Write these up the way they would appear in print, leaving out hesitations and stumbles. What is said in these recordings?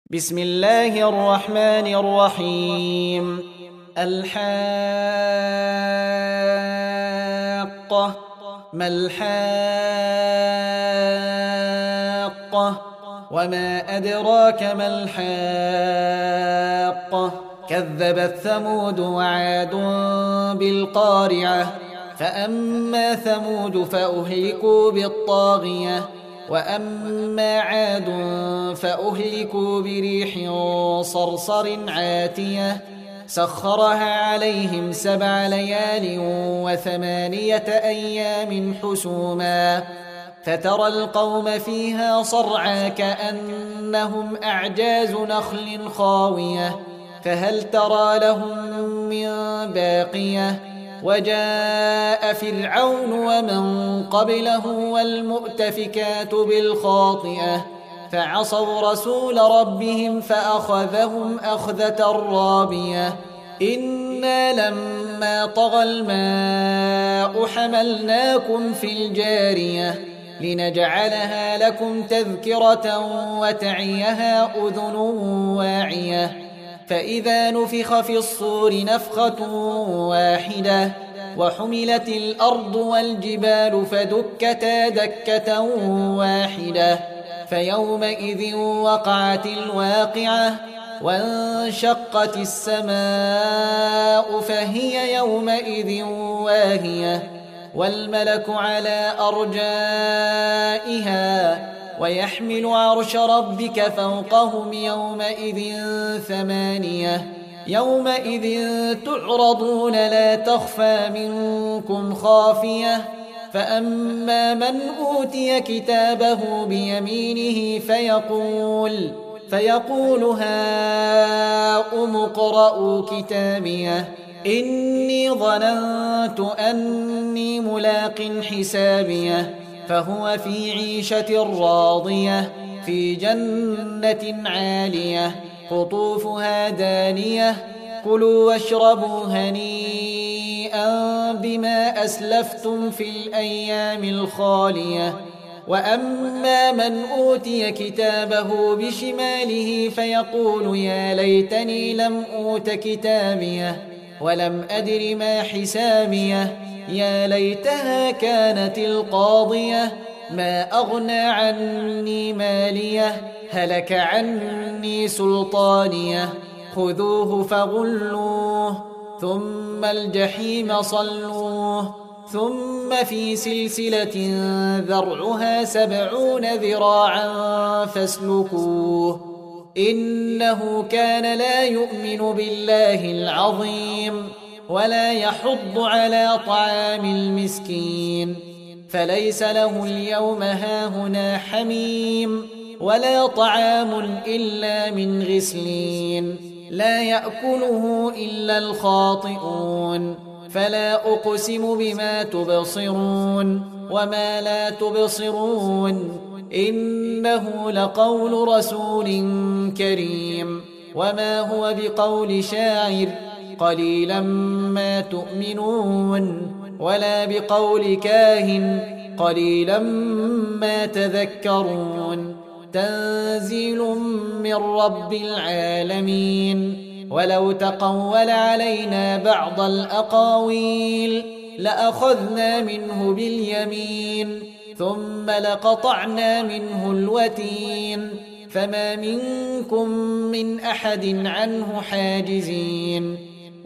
بسم الله الرحمن الرحيم. الحاقة. ما الحاقة؟ وما أدراك ما الحاقة؟ كذبت ثمود وعاد بالقارعة. فأما ثمود فأهلكوا بالطاغية، وأما عاد فأهلكوا بريح صرصر عاتية سخرها عليهم 7 ليال و8 أيام حسوما، فترى القوم فيها صرعى كأنهم أعجاز نخل خاوية، فهل ترى لهم من باقية؟ وجاء فرعون ومن قبله والمؤتفكات بالخاطئة فعصوا رسول ربهم فأخذهم أخذة رابية. إنا لما طغى الماء حملناكم في الجارية لنجعلها لكم تذكرة وتعيها أذن واعية. فإذا نفخ في الصور نفخة واحدة وحملت الأرض والجبال فدكتا دكة واحدة فيومئذ وقعت الواقعة وانشقت السماء فهي يومئذ واهية والملك على أرجائها ويحمل عرش ربك فوقهم يومئذ 8. يومئذ تعرضون لا تخفى منكم خافية. فأما من أوتي كتابه بيمينه فيقول هاؤم اقرءوا كتابيه إني ظننت أني ملاق حسابيه فهو في عيشة راضية في جنة عالية قطوفها دانية كلوا واشربوا هنيئا بما أسلفتم في الأيام الخالية. وأما من أوتي كتابه بشماله فيقول يا ليتني لم أوت كتابيه ولم أدر ما حسابيه يا ليتها كانت القاضية ما أغنى عني ماليه هلك عني سلطانيه خذوه فغلوه ثم الجحيم صلوه ثم في سلسلة ذرعها 70 ذراعا فاسلكوه إنه كان لا يؤمن بالله العظيم ولا يحض على طعام المسكين فليس له اليوم هاهنا حميم ولا طعام إلا من غسلين لا يأكله إلا الخاطئون. فلا أقسم بما تبصرون وما لا تبصرون إنه لقول رسول كريم وما هو بقول شاعر قليلا ما تؤمنون ولا بقول كاهن قليلا ما تذكرون تنزيل من رب العالمين. ولو تقول علينا بعض الأقاويل لأخذنا منه باليمين ثم لقطعنا منه الوتين فما منكم من أحد عنه حاجزين.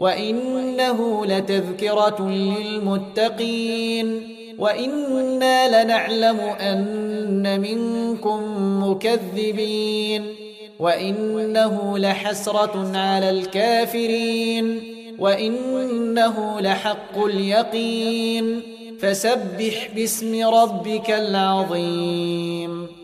وإنه لتذكرة للمتقين وإنا لنعلم أن منكم مكذبين وإنه لحسرة على الكافرين وإنه لحق اليقين فسبح باسم ربك العظيم.